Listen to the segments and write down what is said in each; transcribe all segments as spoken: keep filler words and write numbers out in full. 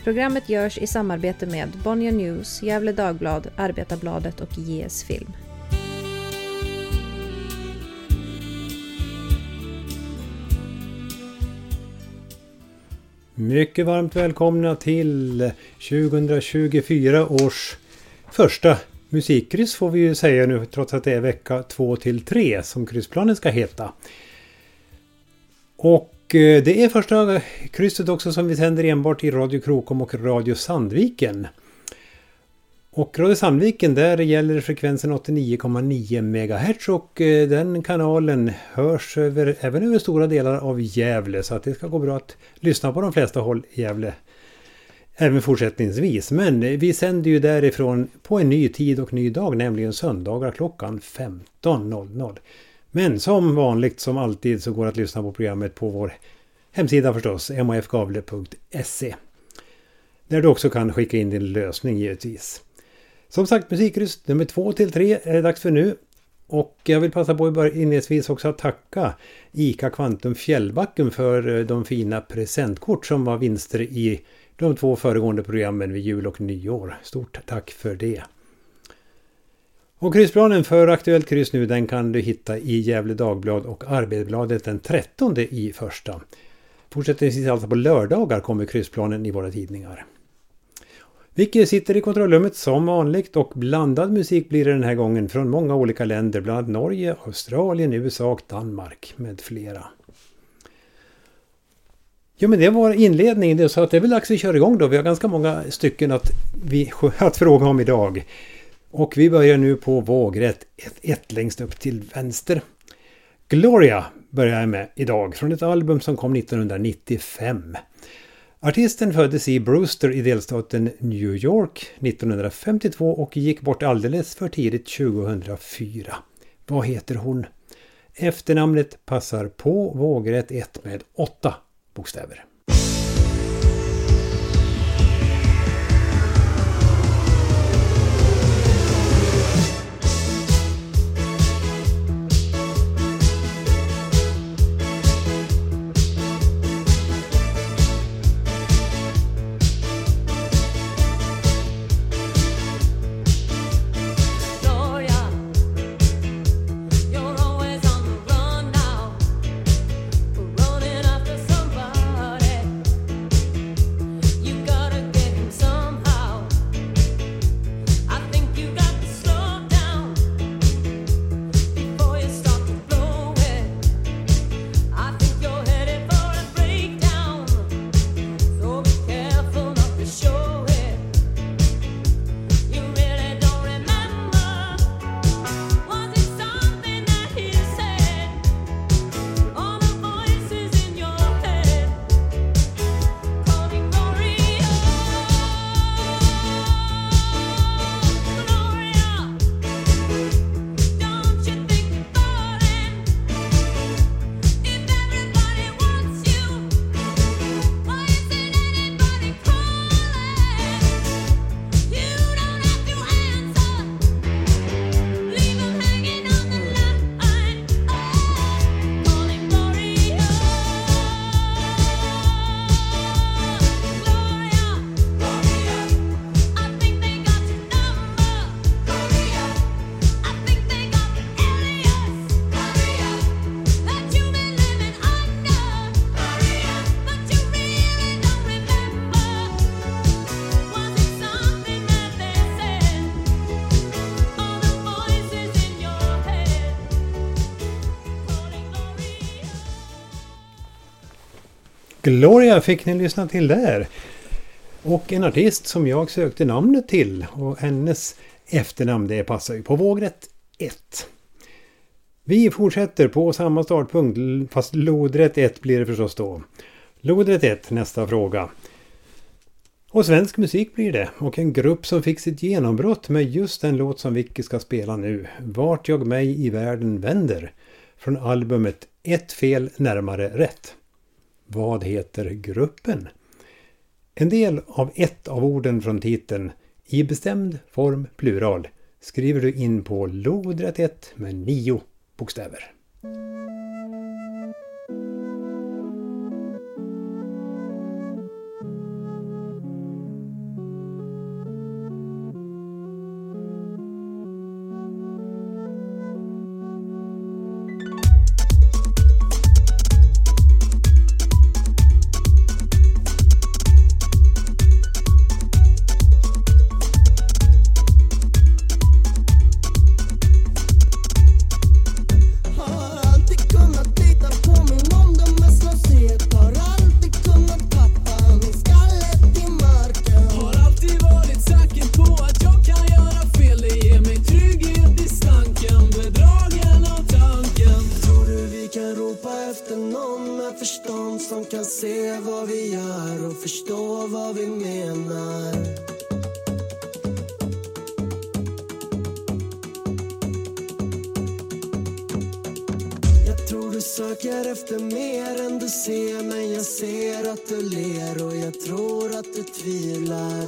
Programmet görs i samarbete med Bonnier News, Gävle Dagblad, Arbetarbladet och J S Film. Mycket varmt välkomna till tjugohundratjugofyra års första musikkryss får vi ju säga nu, trots att det är vecka två till tre som kryssplanen ska heta. Och det är första krysset också som vi sänder enbart i Radio Krokom och Radio Sandviken. Och Radio Sandviken, där gäller frekvensen åttionio komma nio megahertz och den kanalen hörs över, även över stora delar av Gävle, så att det ska gå bra att lyssna på de flesta håll i Gävle även fortsättningsvis. Men vi sänder ju därifrån på en ny tid och ny dag, nämligen söndagar klockan femton noll noll. Men som vanligt, som alltid, så går det att lyssna på programmet på vår hemsida förstås, m o f gavle punkt se. Där du också kan skicka in din lösning givetvis. Som sagt, musikröst nummer två till tre är det dags för nu. Och jag vill passa på att inledningsvis också att tacka ICA Quantum Fjällbacken för de fina presentkort som var vinster i de två föregående programmen vid jul och nyår. Stort tack för det. Och kryssplanen för aktuellt kryss nu, den kan du hitta i Gävle Dagblad och Arbetarbladet den trettonde i första. Fortsättningsvis alltså på lördagar kommer kryssplanen i våra tidningar. Vicky sitter i kontrollrummet som vanligt och blandad musik blir det den här gången från många olika länder, bland annat Norge, Australien, U S A och Danmark med flera. Ja, men det var inledningen, så att det är väl dags att köra igång då. Vi har ganska många stycken att, vi, att fråga om idag. Och vi börjar nu på vågrätt ett, ett längst upp till vänster. Gloria börjar jag med idag från ett album som kom nittonhundranittiofem. Artisten föddes i Brewster i delstaten New York nittonhundrafemtiotvå och gick bort alldeles för tidigt tjugohundrafyra. Vad heter hon? Efternamnet passar på vågrätt ett med åtta bokstäver. Gloria fick ni lyssna till där. Och en artist som jag sökte namnet till. Och hennes efternamn, det passar ju på vågrätt ett. Vi fortsätter på samma startpunkt, fast lodrätt ett blir det förstås då. Lodrätt ett, nästa fråga. Och svensk musik blir det. Och en grupp som fick sitt genombrott med just den låt som Vicky ska spela nu. Vart jag mig i världen vänder. Från albumet Ett fel närmare rätt. Vad heter gruppen? En del av ett av orden från titeln i bestämd form plural skriver du in på lodrätt ett med nio bokstäver. efter någon med förstånd som kan se vad vi gör och förstå vad vi menar. Jag tror du söker efter mer än du ser, men jag ser att du ler och jag tror att du tvivlar.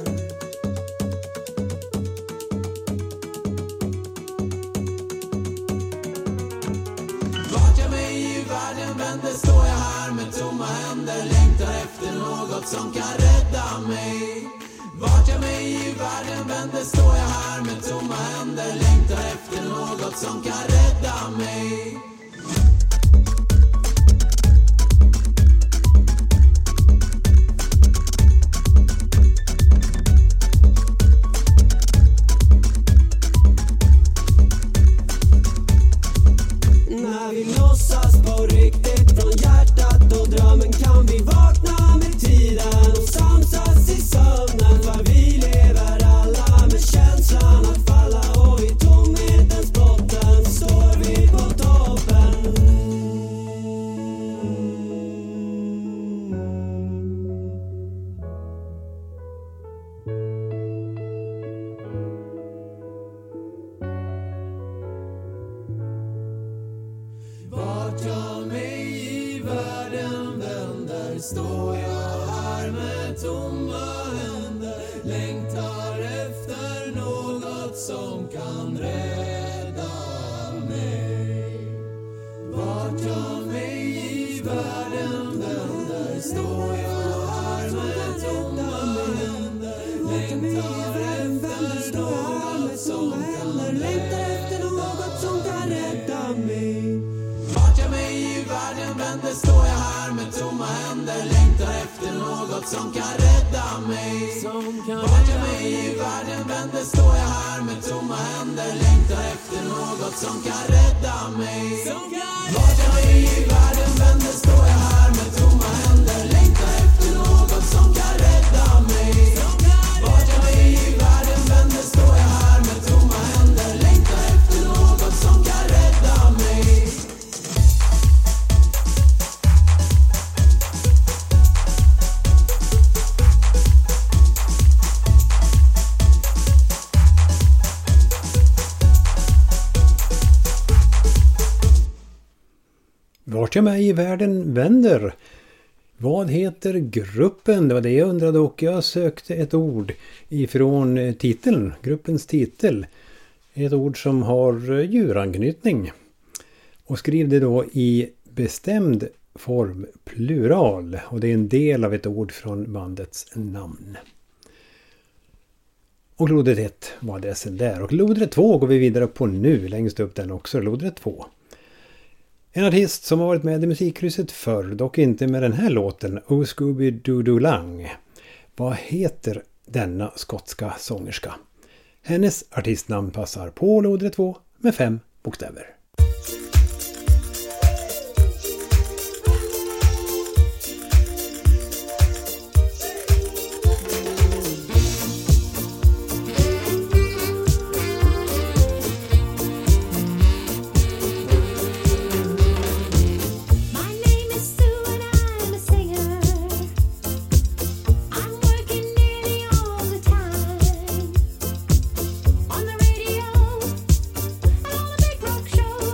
Står jag här med tomma händer, längtar efter något som kan rädda mig. Vart jag mig i världen vänder står jag här med tomma händer, längtar efter något som kan rädda mig. När vi låtsas på riktigt från hjärtat och drömmen kan vi vakna med tiden och samsas i sömnen. För vi lever alla med känslan att falla och i tomhetens botten står vi på toppen. Vart jag mig i världen vänder står jag här med tomma händer, längtar efter något som kan rädda mig. Vart jag mig i världen vänder står jag här med tomma händer, längtar efter något som kan rädda mig. Vart jag mig i världen vänder står jag här med tomma händer, längtar efter något som kan rädda mig. Vart jag mig i världen vänder står jag här med tomma händer, längtar efter något som kan rädda mig. Vart jag mig i världen vänder står jag här med tomma händer, längtar efter något som kan rädda mig. Vart jag mig i världen vänder står jag här med tomma händer, längtar efter något som kan rädda mig. Vart jag mig i världen vänder. Vad heter gruppen? Det var det jag undrade och jag sökte ett ord ifrån titeln, gruppens titel. Ett ord som har djuranknytning. Och skriv det då i bestämd form plural. Och det är en del av ett ord från bandets namn. Och lodret ett var adressen där. Och lodret två går vi vidare på nu. Längst upp den också, lodret två. En artist som har varit med i musikkrysset förr, dock inte med den här låten, Oh Scooby-Doo Lang. Vad heter denna skotska sångerska? Hennes artistnamn passar på lodret två med fem bokstäver. Show.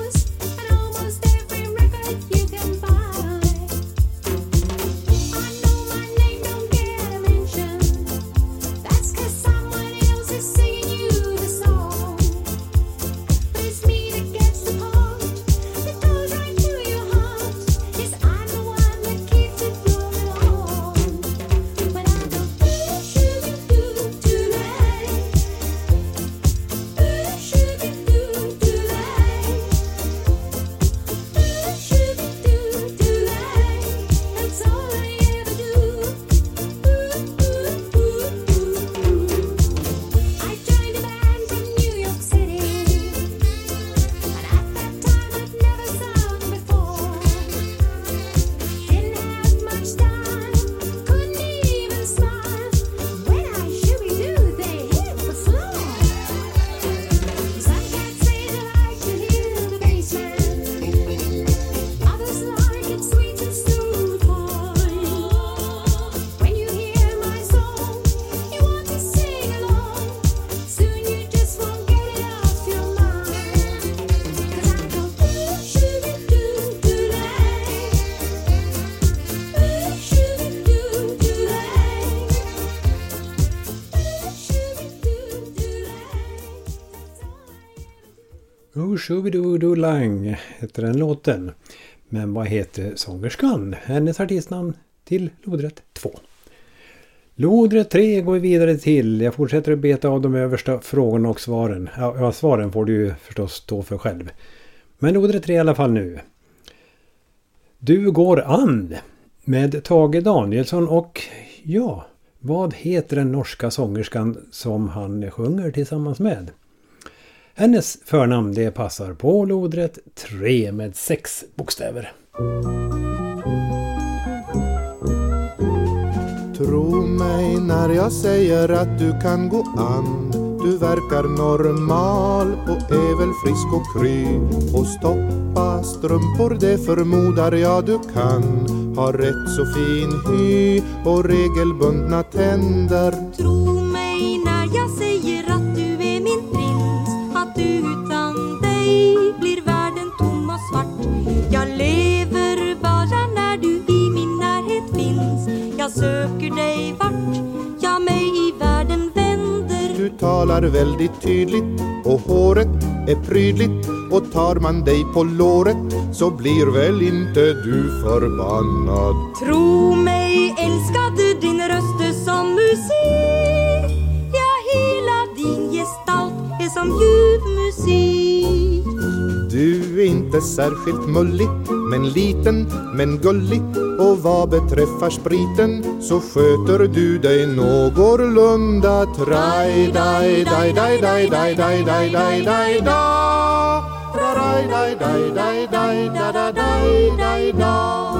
Shubidoo-lang heter den låten. Men vad heter sångerskan? Hennes artistnamn till lodrätt två. Lodrätt tre går vi vidare till. Jag fortsätter att beta av de översta frågorna och svaren. Ja, ja, svaren får du ju förstås stå för själv. Men lodrätt tre i alla fall nu. Du går an med Tage Danielsson och ja, vad heter den norska sångerskan som han sjunger tillsammans med? Hennes förnamn det passar på lodrätt tre med sex bokstäver. Tro mig när jag säger att du kan gå an. Du verkar normal och är väl frisk och kry. Och stoppa strumpor det förmodar jag du kan. Har rätt så fin hy och regelbundna tänder. Tro mig när jag säger att du är min prins. Att utan dig blir världen tom och svart. Jag lever bara när du i min närhet finns. Jag söker dig vart jag mig i världen vänder. Du talar väldigt tydligt och håret är prydligt. Och tar man dig på låret så blir väl inte du förbannad. Tro mig, älskade din röst som musik. Ja, hela din gestalt är som ljuv musik. Du är inte särskilt mullig, men liten, men gullig. Och vad beträffar spriten så sköter du dig någorlunda. Traj, daj, daj, daj, daj, daj, daj, daj, daj, daj, da. Traj, daj, daj, daj, daj, da, da, daj, daj, da.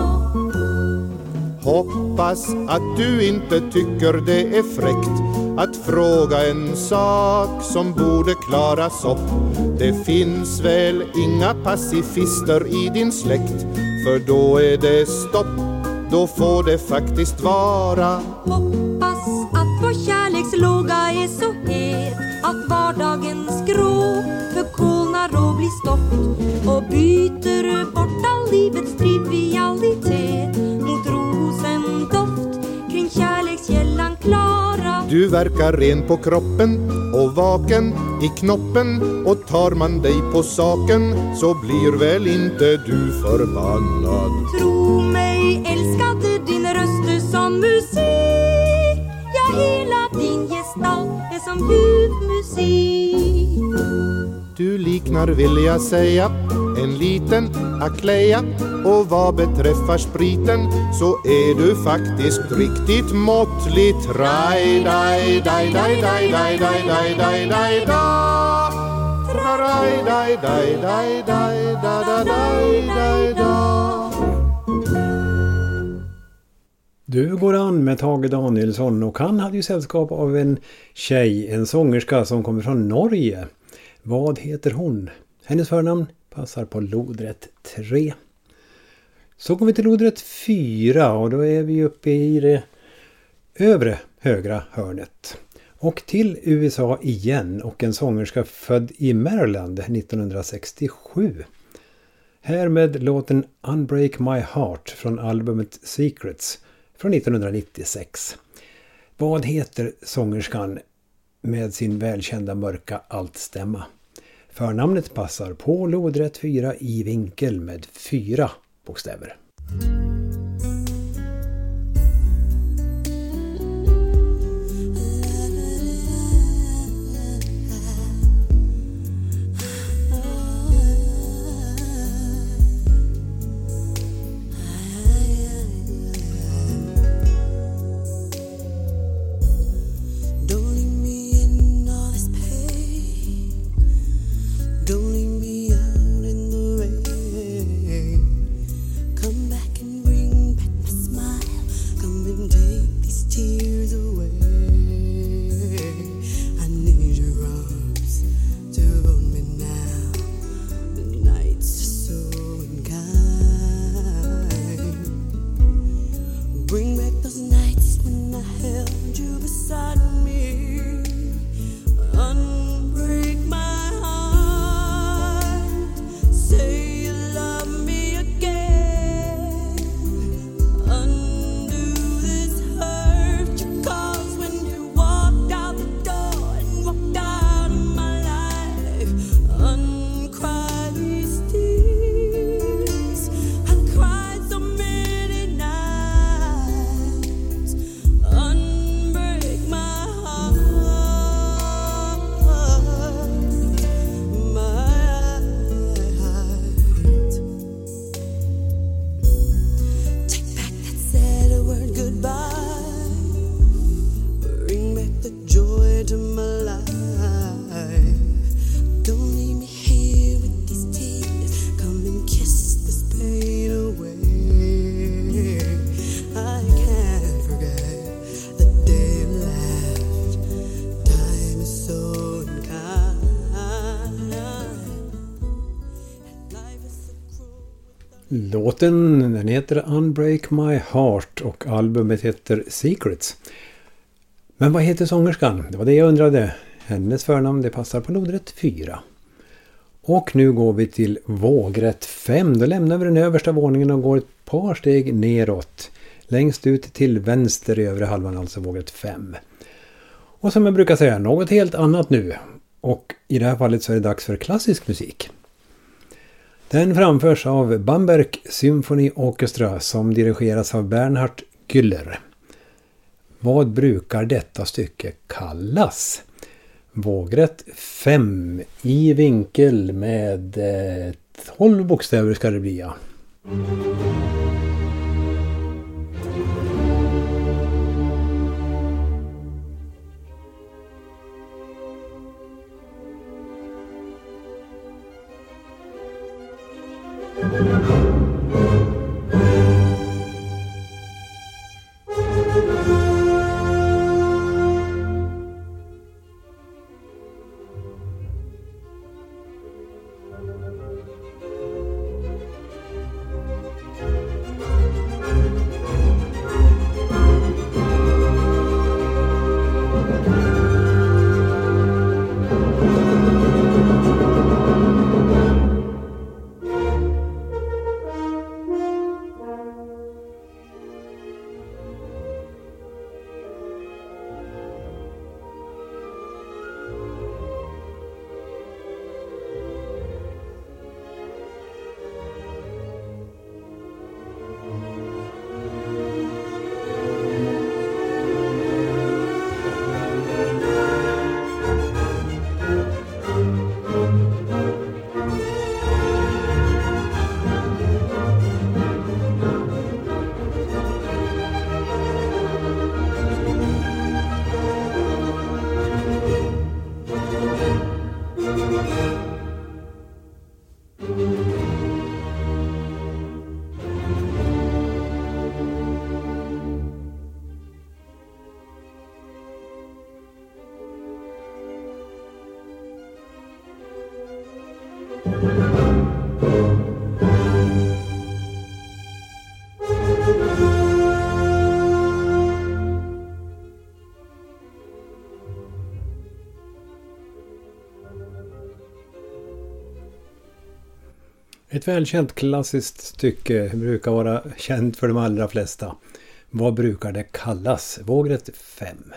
Hoppas att du inte tycker det är fräckt att fråga en sak som borde klaras upp. Det finns väl inga pacifister i din släkt, för då är det stopp, då får det faktiskt vara. Hoppas att vår kärlekslåga är så het att vardagens grå förkolnar och blir stopp och byter bort all livets trivialitet mot rosendoft kring kärlekskällan klara. Du verkar ren på kroppen och vaken i knoppen. Och tar man dig på saken så blir väl inte du förbannad. Tro mig, älskade din röst som musik. Ja, hela din gestalt är som ljuv musik. Du liknar, vill jag säga, en liten akleja. Och vad beträffar spriten så är du faktiskt riktigt måttlig. Traj, daj, daj, daj, daj, daj, daj, daj, daj, daj, da. Traj, daj, daj, daj, daj, da, da, daj, daj, da. Du går an med Tage Danielsson och han hade ju sällskap av en tjej, en sångerska som kommer från Norge. Vad heter hon? Hennes förnamn passar på lodrätt tre. Så går vi till lodrätt fyra och då är vi uppe i det övre högra hörnet. Och till U S A igen och en sångerska född i Maryland nittonhundrasextiosju. Här med låten Unbreak My Heart från albumet Secrets från nittonhundranittiosex. Vad heter sångerskan med sin välkända mörka altstämma? Förnamnet passar på lodrätt fyra i vinkel med fyra bokstäver. Don't leave me out in the rain. Come Låten den heter Unbreak My Heart och albumet heter Secrets. Men vad heter sångerskan? Det var det jag undrade. Hennes förnamn det passar på lodrätt fyra. Och nu går vi till vågrätt fem. Då lämnar vi den översta våningen och går ett par steg neråt. Längst ut till vänster i övre halvan, alltså vågrätt fem. Och som jag brukar säga, något helt annat nu. Och i det här fallet så är det dags för klassisk musik. Den framförs av Bamberg Symphony Orchestra som dirigeras av Bernhard Güller. Vad brukar detta stycke kallas? Vågrätt fem i vinkel med eh, tolv bokstäver ska det bli. Ja. Ett välkänt klassiskt stycke brukar vara känt för de allra flesta. Vad brukar det kallas? Vågrätt fem.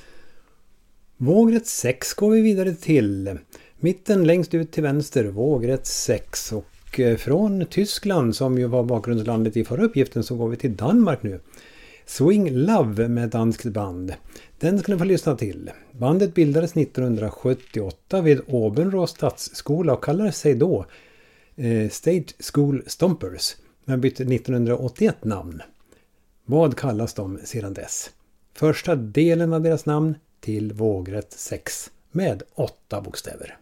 Vågrätt sex går vi vidare till. Mitten längst ut till vänster, vågrätt sex. Och från Tyskland, som ju var bakgrundslandet i förra uppgiften, så går vi till Danmark nu. Swing Love med danskt band. Den ska ni få lyssna till. Bandet bildades nittonhundrasjuttioåtta vid Åbenrå stadsskola och kallade sig då State School Stompers, men bytte nittonhundraåttioett namn. Vad kallas de sedan dess? Första delen av deras namn till vågrätt sex med åtta bokstäver.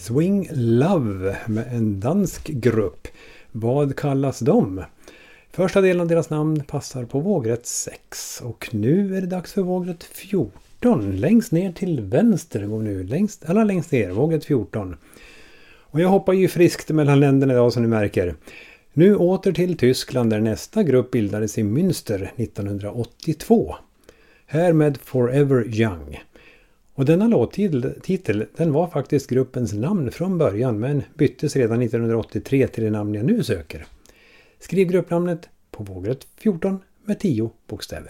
Swing Love med en dansk grupp. Vad kallas de? Första delen av deras namn passar på vågrätt sex. Och nu är det dags för vågrätt fjorton. Längst ner till vänster går nu. Längst, alla längst ner, vågrätt fjorton. Och jag hoppar ju friskt mellan länderna idag som ni märker. Nu åter till Tyskland där nästa grupp bildades i Münster nittonhundraåttiotvå. Här med Forever Young. Och denna låttitel, den var faktiskt gruppens namn från början men byttes redan nittonhundraåttiotre till det namn jag nu söker. Skriv gruppnamnet på vågrätt fjorton med tio bokstäver.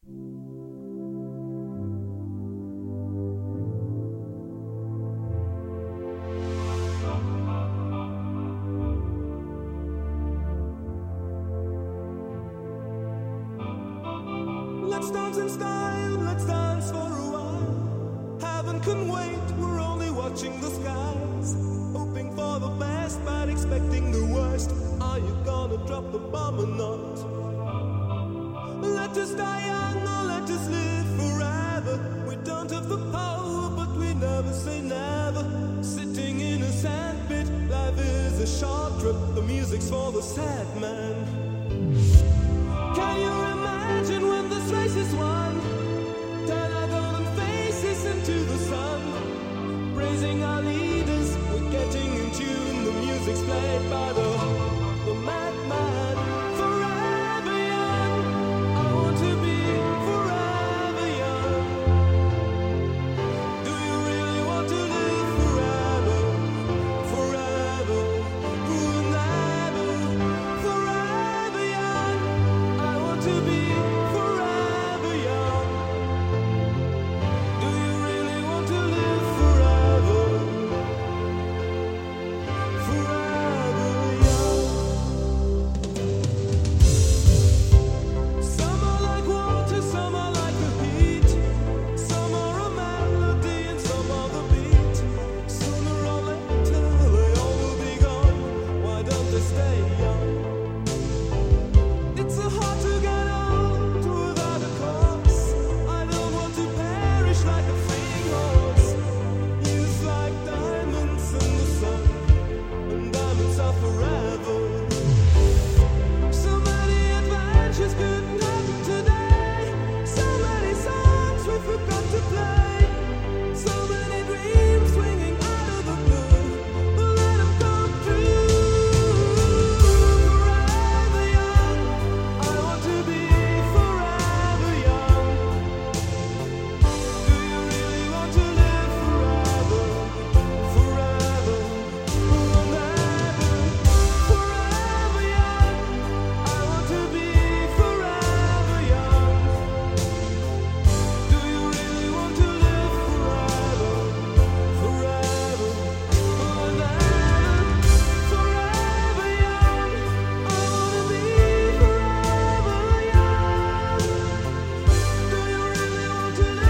Let's dance in style, let's dance for a while. Heaven can wait, we're only watching the skies. Hoping for the best, but expecting the worst. Are you gonna drop the bomb or not? Let us die young or let us live forever. We don't have the power, but we never say never. Sitting in a sandpit, life is a short trip. The music's for the sad man. Can you imagine when this race is won? Turn our golden faces into the sun. Praising our leaders, we're getting in tune. The music's played by the, the madman. Forever young, I want to be forever young. Do you really want to live forever? Forever, forever, forever young. I want to be forever young. Do you really want to live forever? Forever young. Some are like water, some are like the heat. Some are a melody and some are the beat. Sooner or later they all will be gone. Why don't they stay young? It's so hard to get old without a cause. I don't want to perish like a fleeing horse. Youth like diamonds in the sun, and diamonds are forever. So many adventures couldn't happen today. So many songs we forgot to play. So many dreams swinging out of the blue. But let them come true. Forever young, I want to be forever young. Do you really want to live forever? Forever, forever, forever young. I want to be forever young. Do you really want to live forever? Forever, forever, forever young. I want to be forever young. Do you really want to live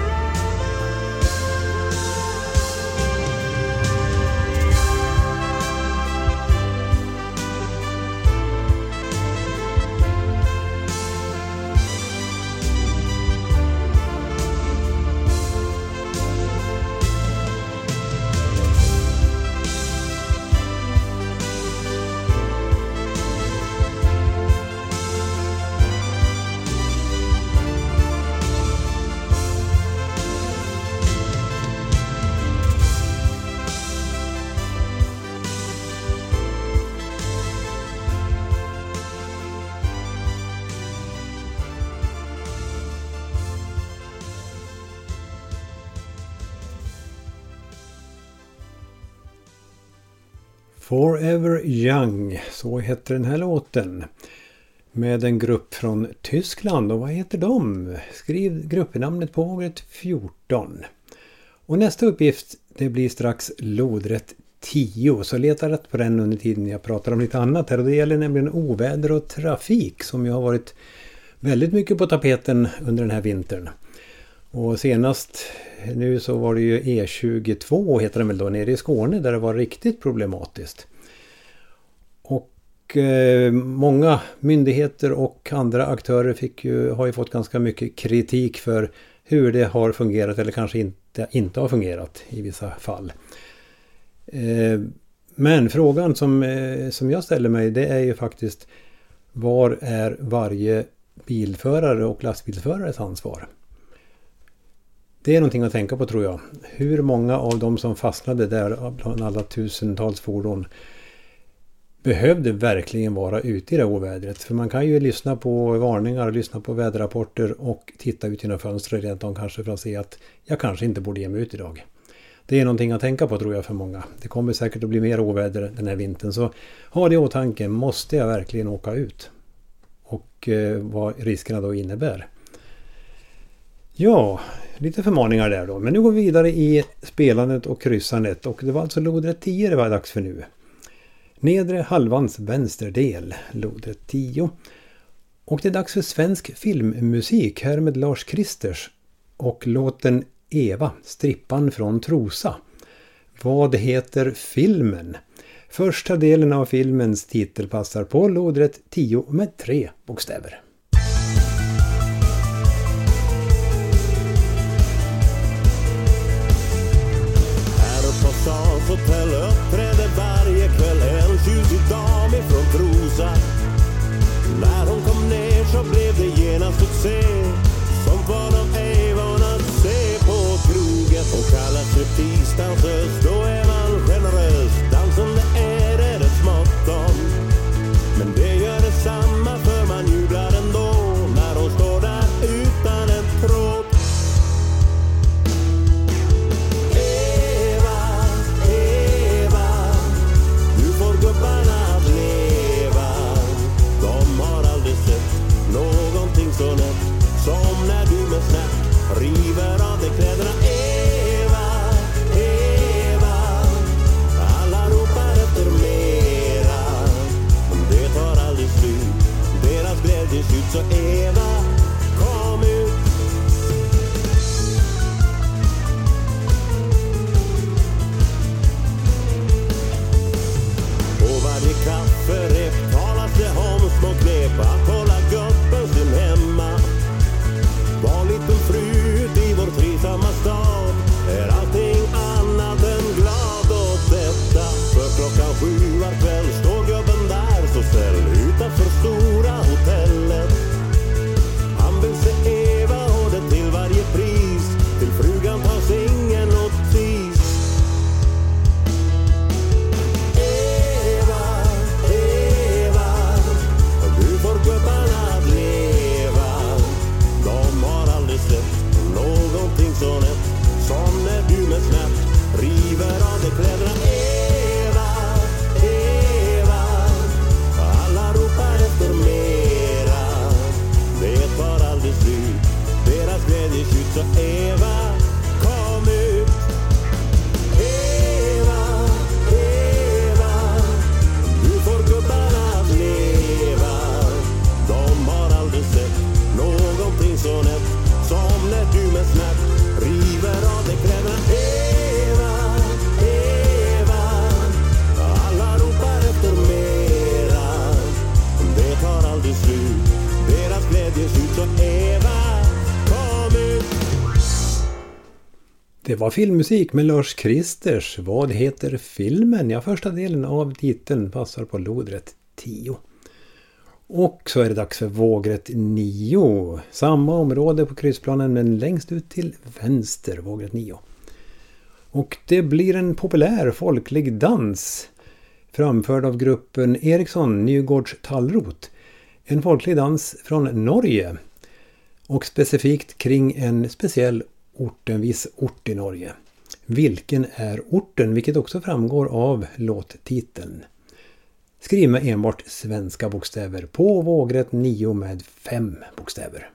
Forever Young, så heter den här låten. Med en grupp från Tyskland. Och vad heter de? Skriv gruppnamnet på vågrätt fjorton. Och nästa uppgift, det blir strax lodrätt tio. Så leta rätt på den under tiden jag pratar om lite annat här. Och det gäller nämligen oväder och trafik som ju har varit väldigt mycket på tapeten under den här vintern. Och senast nu så var det ju E tjugotvå heter den väl då, nere i Skåne där det var riktigt problematiskt. Och eh, många myndigheter och andra aktörer fick ju, har ju fått ganska mycket kritik för hur det har fungerat eller kanske inte, inte har fungerat i vissa fall. Eh, men frågan som, eh, som jag ställer mig, det är ju faktiskt, var är varje bilförare och lastbilsförares ansvar? Det är någonting att tänka på, tror jag. Hur många av dem som fastnade där bland alla tusentals fordon behövde verkligen vara ute i det ovädret? För man kan ju lyssna på varningar, lyssna på väderrapporter och titta ut genom fönstret rent om kanske för att se att jag kanske inte borde ge mig ut idag. Det är någonting att tänka på, tror jag, för många. Det kommer säkert att bli mer oväder den här vintern, så ha det i åtanke. Måste jag verkligen åka ut? Och eh, vad riskerna då innebär. Ja, lite förmaningar där då. Men nu går vi vidare i spelandet och kryssandet. Och det var alltså lodrätt tio det var dags för nu. Nedre halvans vänsterdel, lodrätt tio. Och det är dags för svensk filmmusik här med Lars Kristers. Och låten Eva, strippan från Trosa. Vad heter filmen? Första delen av filmens titel passar på lodrätt tio med tre bokstäver. Här på Stans hotell uppträdde varje kväll en tjusig dam ifrån Trosa. När hon kom ner så blev det genast succé, som var de ej van att se på krogen. Hon kallar sig tisdansös, då är man generös. Dansen det är det ett smått om, men det gör detsamma för man jublar ändå när hon står där utan en tråd. Eva, Eva, du får gubbarna att leva. De har aldrig sett någonting så nätt som när du med snack river av dig kläderna. Eva, Eva, alla ropar efter mera, men det tar aldrig slut, deras glädje skjuts. Så Eva, kom ut. På varje kafferep talas det om små knep att hålla gubben sin hemma. Var liten frut i vår trivsamma stad är allting annat än glad åt detta. För klockan sju var kväll står gubben där så ställ utanför stora hotellet. Han vill se Eva och det till varje pris, till frugan tas ingen notis. Eva, Eva, du får gubbarna att leva. De har aldrig sett någonting så nätt som när du med snabbt river av dig kläderna. Eva, Eva, alla ropar efter mera, det tar aldrig slut, deras glädje skjuts. Så Eva, kom ut. Eva, Eva, du får gubbarna att leva. De har aldrig sett någonting så nätt som när du med snack river av dig kläderna. Eva, Eva, alla ropar efter mera, det tar aldrig slut, deras glädje skjuts. Så Eva, kom ut. Det var filmmusik med Lars Kristers. Vad heter filmen? Ja, första delen av titeln passar på lodrätt tio. Och så är det dags för vågrätt nio. Samma område på kryssplanen men längst ut till vänster, vågrätt nio. Och det blir en populär folklig dans framförd av gruppen Eriksson Nygårds Tallrot. En folklig dans från Norge. Och specifikt kring en speciell ort, en viss ort i Norge. Vilken är orten? Vilket också framgår av låttiteln. Skriv med enbart svenska bokstäver på vågrätt nio med fem bokstäver.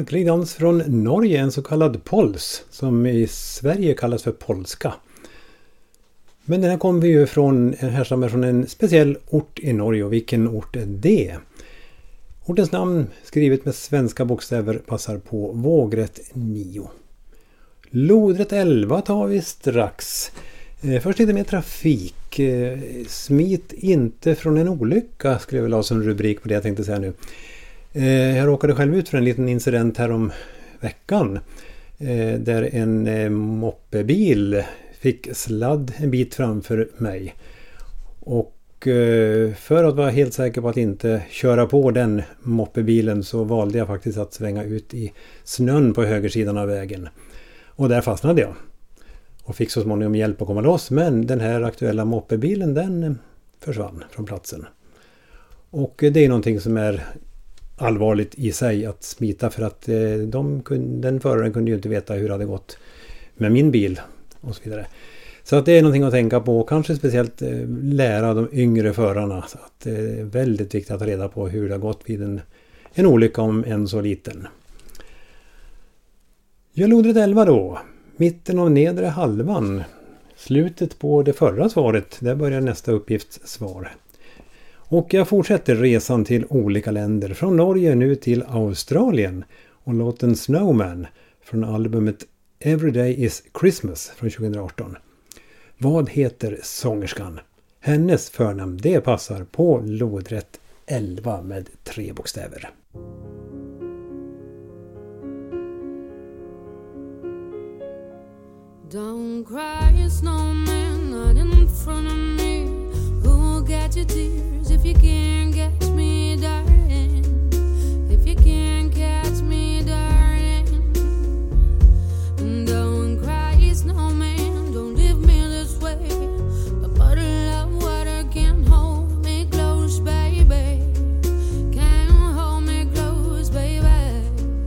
folklig dans från Norge, en så kallad pols, som i Sverige kallas för polska. Men den här kommer ju från, härstammar från en speciell ort i Norge, och vilken ort är det? Ortens namn skrivet med svenska bokstäver passar på vågrätt nio. Lodrätt elva tar vi strax. Eh, först lite mer trafik. Eh, smit inte från en olycka skulle jag vilja ha som rubrik på det jag tänkte säga nu. Eh, jag råkade själv ut för en liten incident här om veckan. Eh, där en eh, moppebil fick sladd en bit framför mig. Och eh, för att vara helt säker på att inte köra på den moppebilen så valde jag faktiskt att svänga ut i snön på högersidan av vägen. Och där fastnade jag. Och fick så småningom hjälp att komma loss. Men den här aktuella moppebilen, den försvann från platsen. Och det är någonting som är allvarligt i sig att smita. För att de, den föraren kunde ju inte veta hur det hade gått med min bil och så vidare. Så att det är någonting att tänka på. Kanske speciellt lära de yngre förarna. Så att det är väldigt viktigt att ta reda på hur det har gått vid en, en olycka om en så liten. Jag lodrätt elva då. Mitten av nedre halvan. Slutet på det förra svaret. Där börjar nästa uppgiftssvar. Och jag fortsätter resan till olika länder. Från Norge nu till Australien. Och låten Snowman från albumet Every Day is Christmas från tjugoarton. Vad heter sångerskan? Hennes förnamn, det passar på lodrätt elva med tre bokstäver. Don't cry, snowman, not in front of me. Who'll get your tears if you can't catch me, darling? If you can't catch me, darling. Don't cry, snowman, don't leave me this way. A bottle of water can't hold me close, baby. Can't hold me close, baby.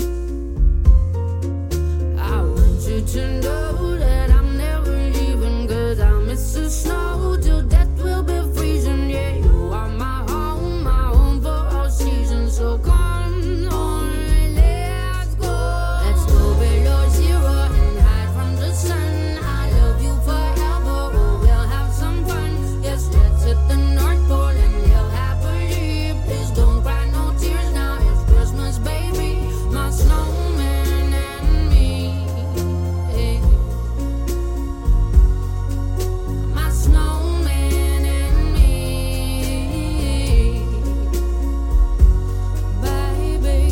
I want you to know that I'm never leaving, 'cause I miss the snow till death will be freezing. Yeah, you are my home, my home for all seasons. So come on, let's go. Let's go below zero and hide from the sun. I love you forever, oh, we'll have some fun. Yes, let's hit the North Pole and live happily. Please don't cry no tears now, it's Christmas, baby. My snowman and me. My snowman and me, baby.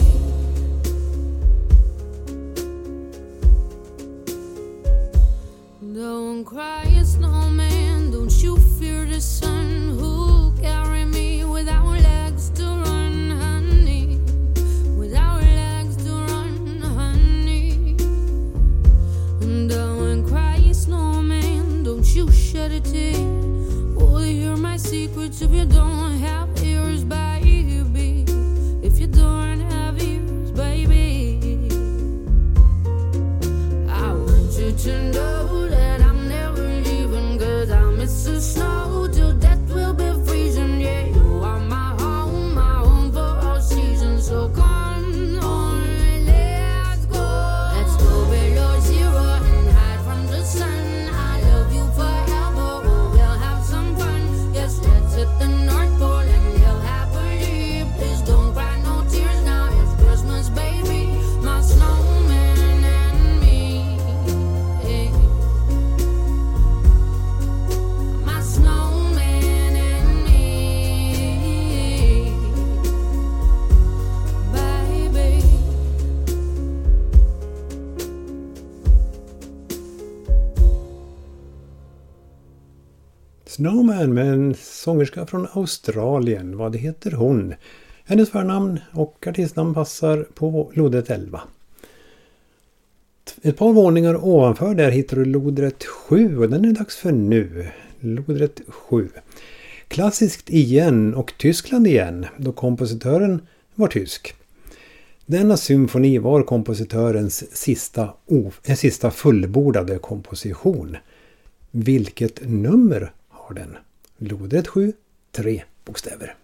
Don't cry, snowman, don't you fear the sun. Who'll carry me without legs to run, honey? Without legs to run, honey. Don't cry, snowman, don't you shed a tear. Oh, hear my secrets if you don't have ears, baby. If you don't have ears, baby. I want you to know that I'm never leaving, 'cause I miss the snow till death will be freezing. Yeah, you are my home, my home for all seasons. So come on, let's go. Let's go below zero and hide from the sun. I love you forever, oh, we'll have some fun. Yes, let's hit the North Pole and live happily. Please don't cry no tears now, it's Christmas, baby. My snowman and me. My snowman and me, baby. Snowman med en sångerska från Australien. Vad heter hon? Hennes förnamn och artistnamn passar på lodrätt elva. Ett par våningar ovanför där hittar du lodrätt sju och den är dags för nu. Lodrätt sju. Klassiskt igen och Tyskland igen då kompositören var tysk. Denna symfoni var kompositörens sista, eh, sista fullbordade komposition. Vilket nummer har den? Lodrätt sju, tre bokstäver.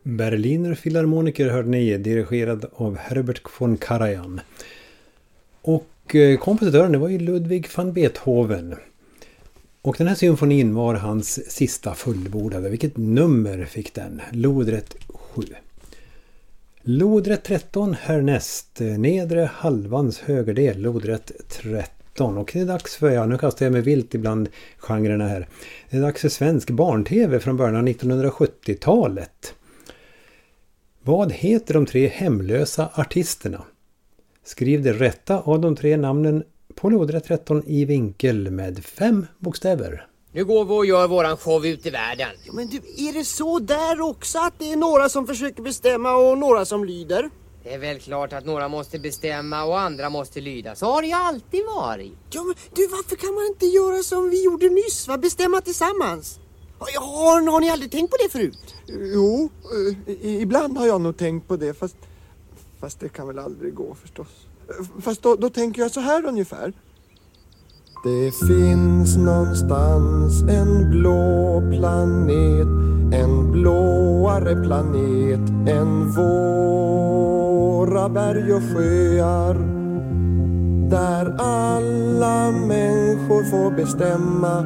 Berliner Philharmoniker hörde ni, dirigerad av Herbert von Karajan. Och eh, kompositören, det var ju Ludwig van Beethoven. Och den här symfonin var hans sista fullbordade. Vilket nummer fick den? Lodrätt sju. Lodrätt tretton härnäst, nedre halvans högerdel, lodrätt tretton. Och det är dags för, ja nu kastar jag mig vilt ibland genrerna här. Det är dags för svensk barn-tv från början av nittonhundrasjuttiotalet. Vad heter de tre hemlösa artisterna? Skriv det rätta av de tre namnen på lodrätt tretton i vinkel med fem bokstäver. Nu går vi och gör våran show ut i världen. Ja, men du, är det så där också att det är några som försöker bestämma och några som lyder? Det är väl klart att några måste bestämma och andra måste lyda. Så har det ju alltid varit. Ja, men du, varför kan man inte göra som vi gjorde nyss, va? Bestämma tillsammans. Ja, har, har ni aldrig tänkt på det förut? Jo, eh, ibland har jag nog tänkt på det, fast, fast det kan väl aldrig gå förstås. Fast då, då tänker jag så här ungefär. Det finns någonstans en blå planet, en blåare planet än våra berg och sjöar, där alla människor får bestämma,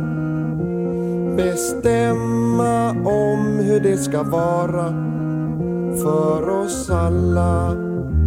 bestämma om hur det ska vara för oss alla.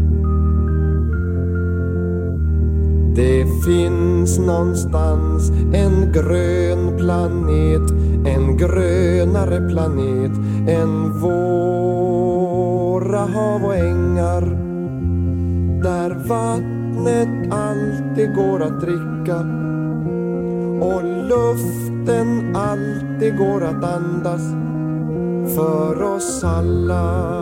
Det finns någonstans en grön planet, en grönare planet än våra hav och ängar, där vattnet alltid går att dricka och luften alltid går att andas för oss alla.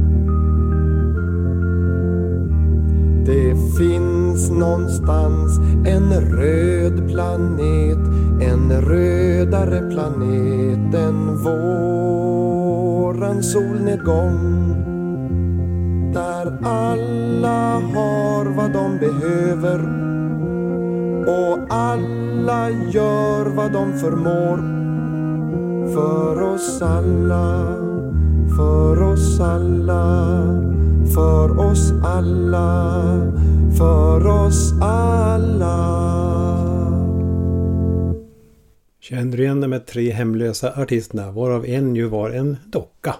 Det finns någonstans en röd planet, en rödare planet än våran solnedgång, där alla har vad de behöver och alla gör vad de förmår för oss alla, för oss alla, för oss alla, för oss alla. Känner du igen de med tre hemlösa artisterna, varav en ju var en docka.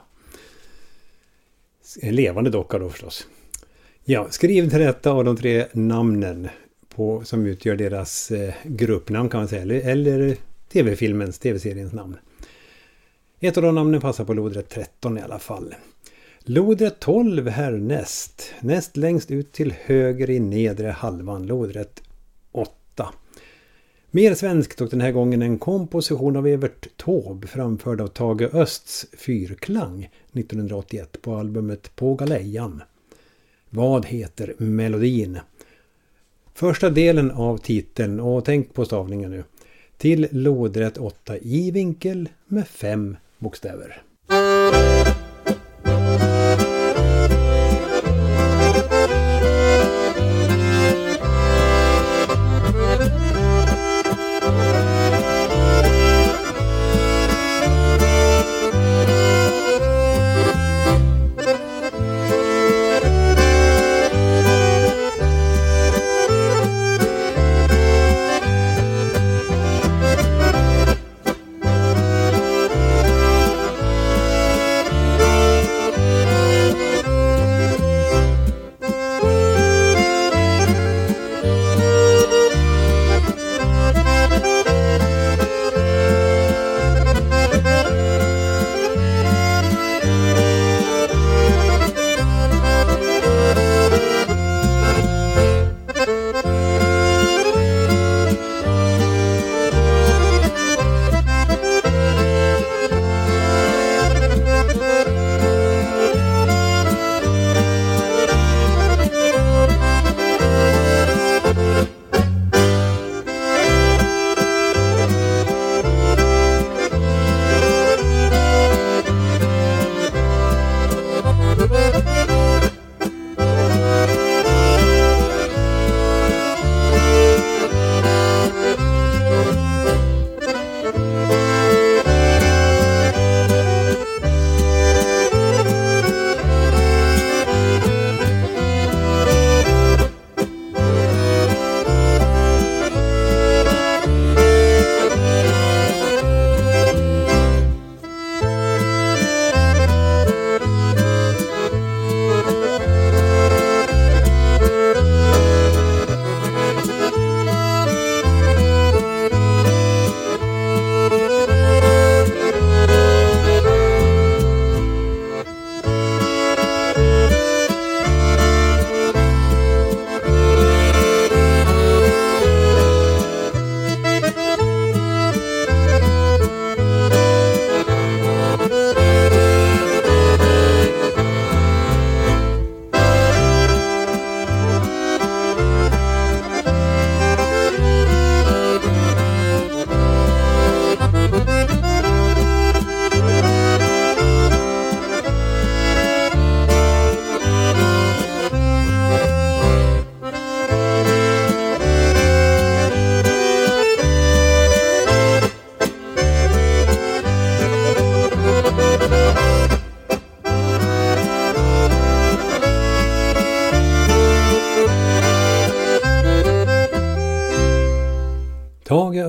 En levande docka då förstås. Ja, skriv till rätta av de tre namnen på, som utgör deras eh, gruppnamn kan man säga. Eller, eller tv-filmens, tv-seriens namn. Ett av de namnen passar på lodrätt tretton i alla fall. Lodrätt tolv härnäst. Näst längst ut till höger i nedre halvan. Lodrätt åtta. Mer svenskt och den här gången en komposition av Evert Taube framförd av Tage Östs Fyrklang nittonhundraåttioett på albumet På Galejan. Vad heter melodin? Första delen av titeln, och tänk på stavningen nu, till lodrätt åtta i vinkel med fem bokstäver.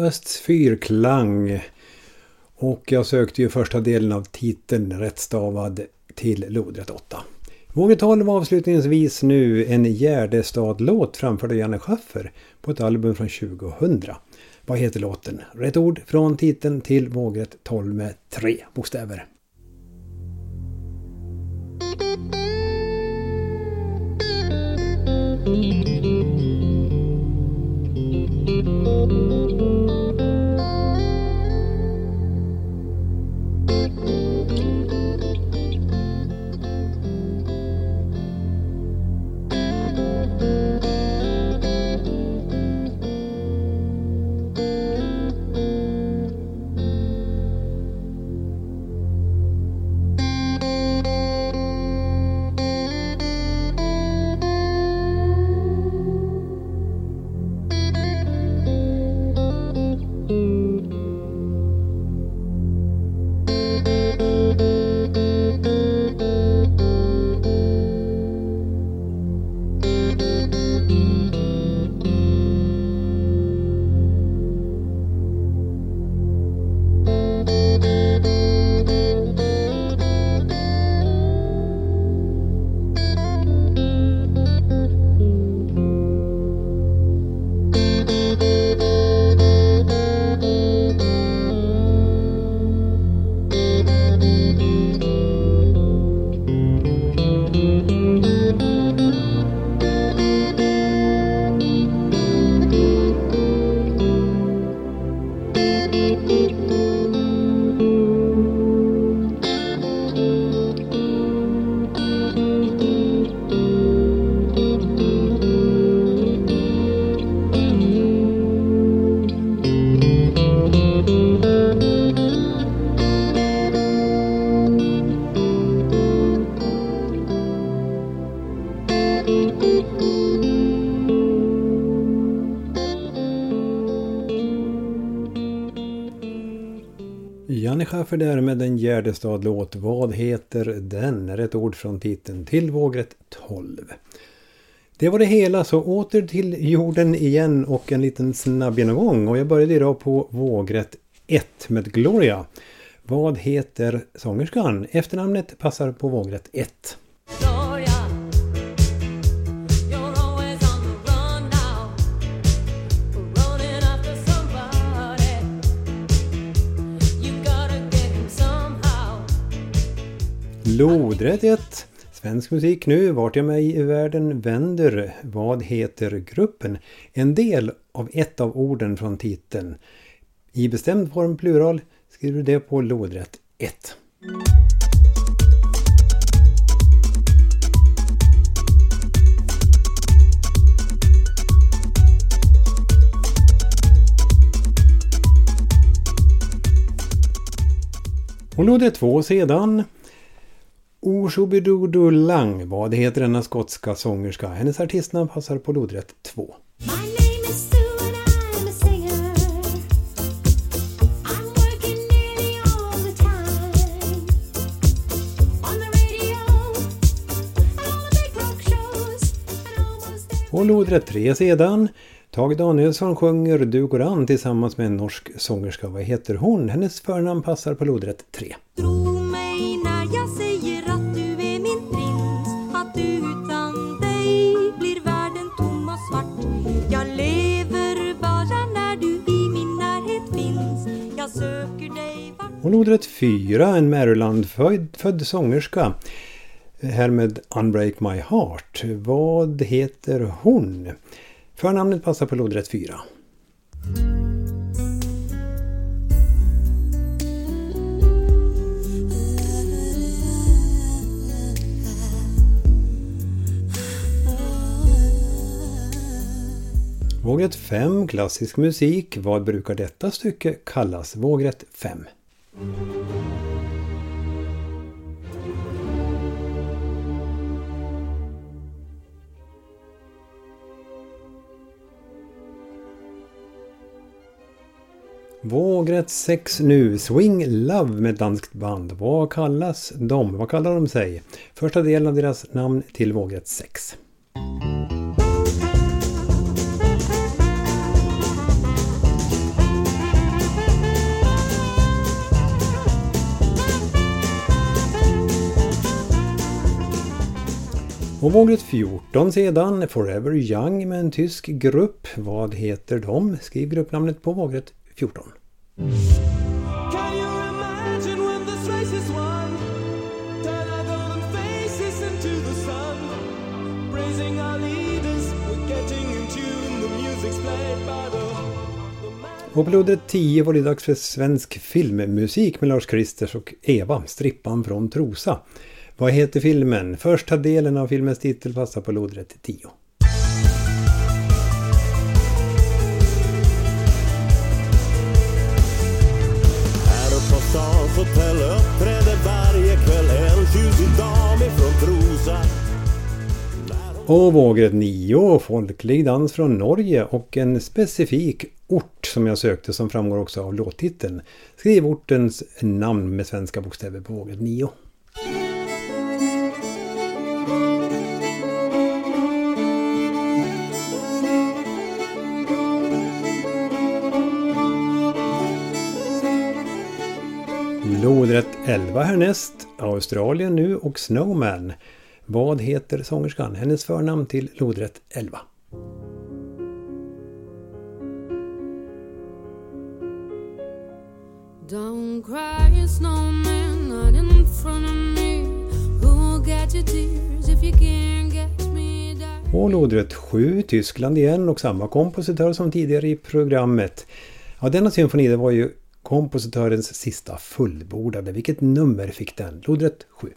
Östs fyrklang. Och jag sökte ju första delen av titeln rättstavad till lodrätt åtta. Vågrätt tolv avslutningsvis nu en Gärdestad-låt framförd av Janne Schaffer på ett album från tjugohundra. Vad heter låten? Rätt ord från titeln till vågrätt tolv med tre bokstäver. Janne Schaffer där med en Gärdestad-låt. Vad heter den? Rätt ord från titeln till vågrätt tolv. Det var det hela, så åter till jorden igen och en liten snabb genomgång. Och jag började idag på vågrätt ett med Gloria. Vad heter sångerskan? Efternamnet passar på vågrätt ett. Lodrätt ett. Svensk musik nu, vart jag mig i världen vänder. Vad heter gruppen? En del av ett av orden från titeln. I bestämd form plural skriver du det på lodrätt ett. Och lodrätt två sedan. Oshobidodo Lang. Vad heter denna skotska sångerska? Hennes artistnamn passar på lodrätt två. Och lodrätt tre sedan. Tage Danielsson sjunger Du går an tillsammans med en norsk sångerska. Vad heter hon? Hennes förnamn passar på lodrätt tre. Tro mig när jag säger att du är min prins, att utan dig blir världen tom och svart. Jag lever bara när du i min närhet finns. Jag söker dig vart. Och lodrätt fyra, en Maryland-född född sångerska. Här med Unbreak My Heart. Vad heter hon? Förnamnet passar på lodrätt fyra. Vågrätt fem, klassisk musik. Vad brukar detta stycke kallas? Vågrätt fem. Vågrätt sex nu, Swing Love med danskt band. Vad kallas de? Vad kallar de sig? Första delen av deras namn till vågrätt sex. Och vågrätt fjorton sedan, Forever Young med en tysk grupp. Vad heter de? Skriv gruppnamnet på vågrätt fjorton. Can you imagine when this race is won? Turn our golden faces into the sun. Praising our leaders, we're getting in tune. The music's played by the... Och på lodrätt tio var det dags för svensk filmmusik med Lars Kristers och Eva, strippan från Trosa. Vad heter filmen? Första delen av filmens titel passar på lodrätt tio. Här uppe på stans hotell uppträder varje kväll en tjusig dam ifrån Trosa. Och vågrätt nio, folklig dans från Norge och en specifik ort som jag sökte som framgår också av låttiteln. Skriv ortens namn med svenska bokstäver på vågrätt nio. Lodrätt elva härnäst, Australien nu och Snowman. Vad heter sångerskan? Hennes förnamn till lodrätt elva. Don't cry, snowman, not in front of me. Who'll get your tears if you can't get me down? Och lodrätt sju, Tyskland igen och samma kompositör som tidigare i programmet. Ja, denna symfoni det var ju kompositörens sista fullbordade. Vilket nummer fick den? Lodrätt sju.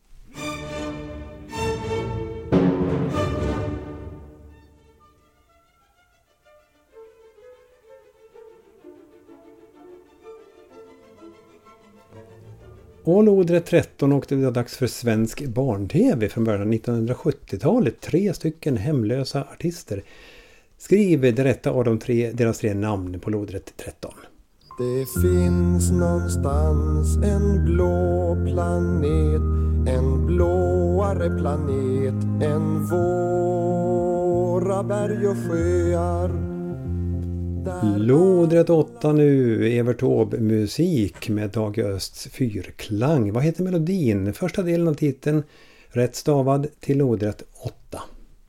Och lodrätt tretton och det var dags för svensk barn-tv från början av nittonhundrasjuttiotalet. Tre stycken hemlösa artister. Skriv det rätta av de tre, deras tre namn på lodrätt tretton. Det finns någonstans en blå planet, en blåare planet än våra berg och sjöar. Lodrätt åtta nu, Evert Taube musik med Dag Östs fyrklang. Vad heter melodin? Första delen av titeln, rätt stavad till lodrätt åtta.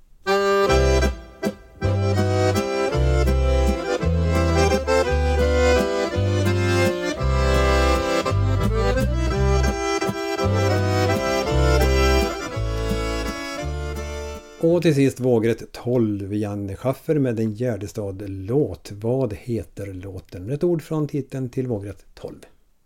Och till sist vågrätt tolv, Janne Schaffer med en Gärdestad-låt. Vad heter låten? Ett ord från titeln till vågrätt tolv.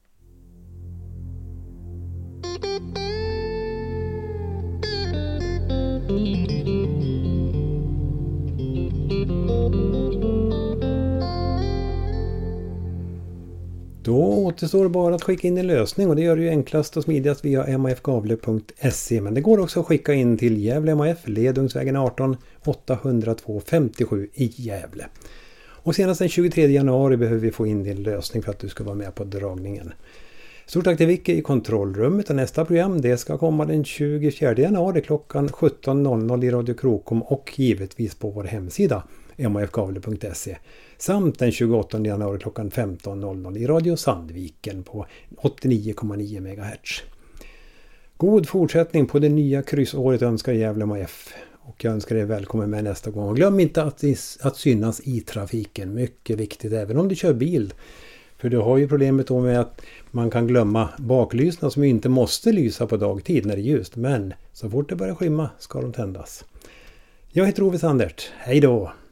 Då återstår bara att skicka in en lösning och det gör det ju enklast och smidigast via m a f gavle punkt se. Men det går också att skicka in till Gävle M A F, Ledungsvägen arton, åttahundratvå femtiosju i Gävle. Och senast den tjugotredje januari behöver vi få in din lösning för att du ska vara med på dragningen. Stort tack till Vicke i kontrollrummet och nästa program det ska komma den tjugofjärde januari klockan sjutton noll noll i Radio Krokom och givetvis på vår hemsida m a f gavle punkt se. Samt den tjugoåttonde januari klockan femton noll noll i Radio Sandviken på åttionio komma nio megahertz. God fortsättning på det nya kryssåret önskar Gävle M A F. Och jag önskar er välkommen med nästa gång. Och glöm inte att, att synas i trafiken. Mycket viktigt även om du kör bil. För du har ju problemet då med att man kan glömma baklysna som inte måste lysa på dagtid när det är ljust. Men så fort det börjar skymma ska de tändas. Jag heter Ove Sandert. Hej då!